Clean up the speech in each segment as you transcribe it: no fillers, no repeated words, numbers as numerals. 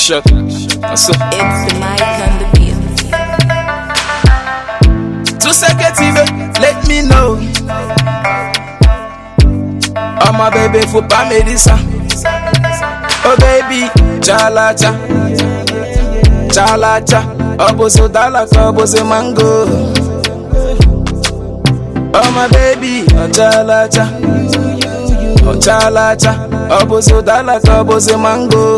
Action. So It's the mic and the beat. 2 seconds, let me know. Oh my baby, faut pas me dire ça. Oh baby, chalacha, chalacha. Oboso dalaka, oboso mango. Oh my baby, oh chalacha, oh chalacha. Oboso dalaka, oboso mango.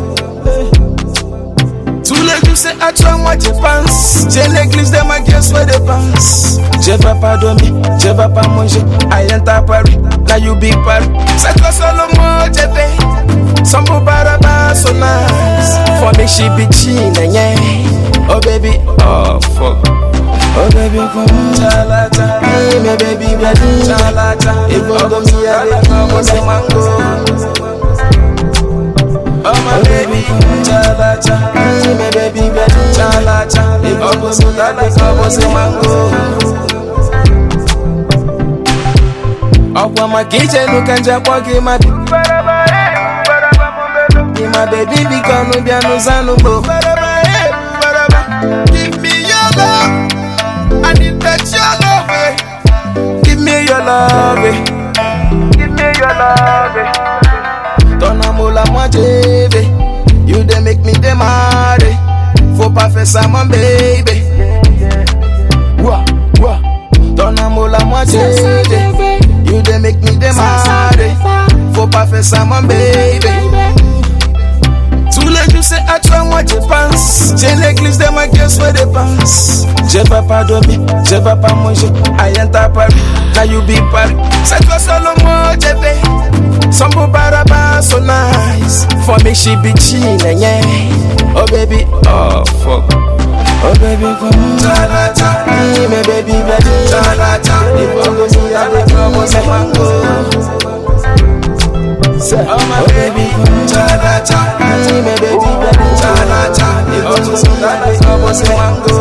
Tous les jours c'est à toi moi je pense. J'ai l'église de ma gueule soit de pense. Je vais pas dormir, je vais pas manger. I enter Paris, now you be Paris. C'est toi solo moi je fais. Some baraba so nice. For me she be chillin', yeah. Oh baby, oh fuck. Oh baby come on, chalacha. Hey my baby, baby, chalacha. Even though me I dey come on say mango. Oh my baby, chalacha. Hey my baby, baby, chalacha. Even though me I dey come on say mango. Oh my kitchen you can just walk in my. My baby because no be no zanubo. Give me your love, I need that your love. Give me your love, give me your love. Ton amour la moi TV, you dey make me démarrer. Faut pas faire ça mon baby. Wa wa, ton amour la moi TV, you dey make me démarrer. Faut pas faire ça mon baby. Tous les jours c'est à toi moi je pense. J'ai l'église de ma gueule soit de pense. Je vais pas dormir, je vais pas manger. I enter Paris, now you be Paris. C'est toi solo moi je vais. Some baraba so nice. For me she be chillin', yeah. Oh baby, oh fuck. Oh baby come on, chalacha. Hey my baby, baby, chalacha. If I go see I dey come on say mango. Oh my baby, chalacha. Hey my baby, baby, chalacha. If I go see I dey come on say mango.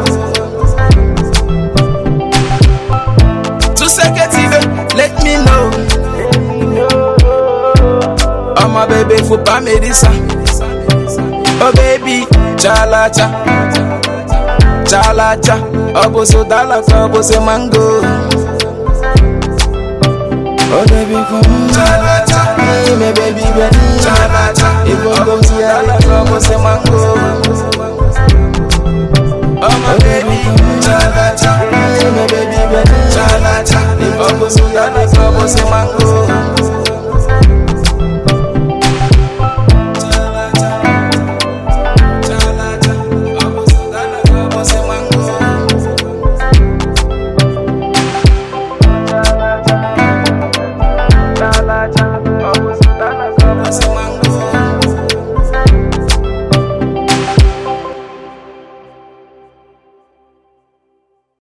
2 seconds, let me know. Oh my baby, faut pas me dire ça. Oh baby, chalacha, chalacha. Oboso dalaka, oboso mango. Oh baby, come on, chalacha. Hey my baby, baby, chalacha. If I go see dalaka, oboso mango. Oh my baby, chalacha. Hey my baby, baby, chalacha. If I go see dalaka, oboso mango.